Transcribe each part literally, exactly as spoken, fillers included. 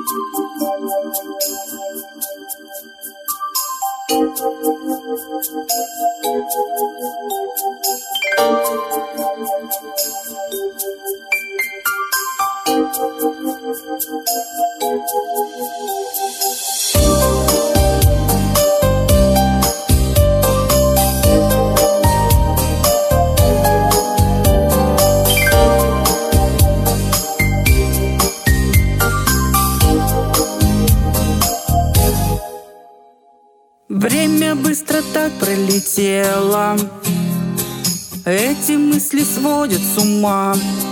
Время быстро так пролетело, эти мысли сводят с ума.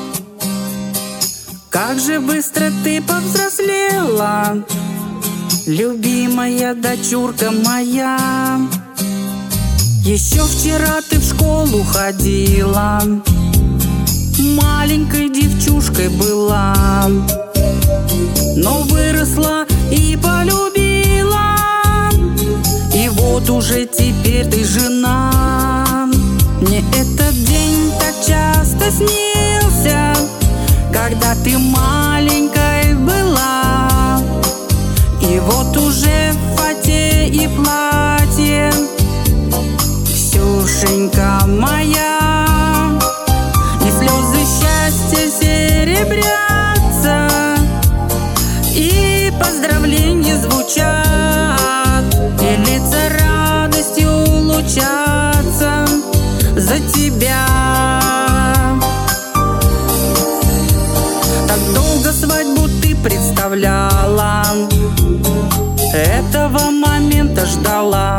Как же быстро ты повзрослела, любимая дочурка моя. Еще вчера ты в школу ходила, маленькой девчушкой была, но выросла и полюбила. И вот уже теперь ты жена. Мне этот день так часто снился, когда ты маленькой была. И вот уже в фате и платье, Ксюшенька моя. И слезы счастья серебрятся, и поздравления звучат, и лица радостью лучатся за тебя. Так долго свадьбу ты представляла, этого момента ждала.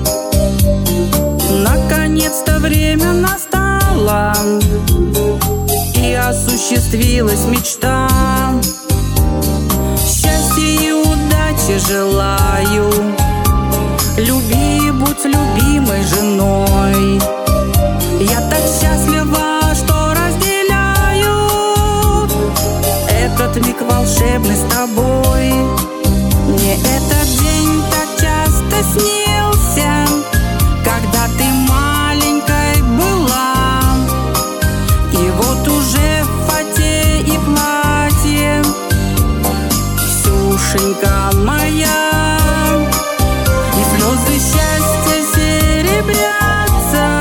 Наконец-то время настало, и осуществилась мечта. Счастья и удачи желаю, люби и будь любимой женой. Я так счастлива, что разделяю этот миг волшебный с тобой. Мне этот день так часто снился, когда ты маленькой была. И вот уже в фате и платье, Ксюшенька моя. И слезы счастья серебрятся,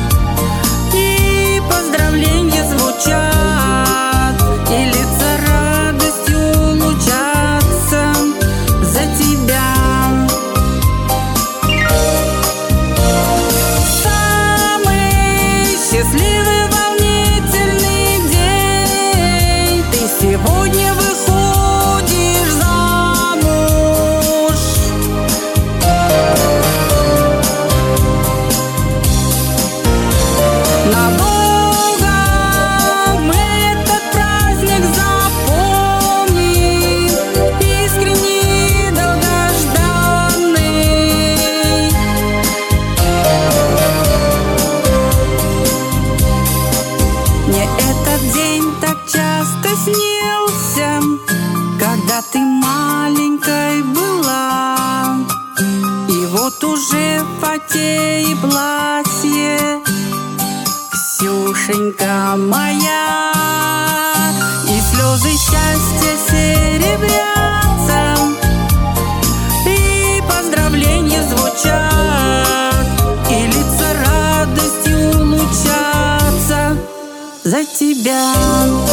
и поздравления звучат, и лица радостью лучатся за тебя. Самый счастливый, волнительный день. Ты сегодня выходишь замуж. Надолго мы этот праздник запомним, искренний, долгожданный. Мне этот день так часто снился, когда ты маленькой была. И вот уже в фате и платье, Ксюшенька моя. И слезы счастья серебрятся, и поздравления звучат, и лица радостью лучатся за тебя.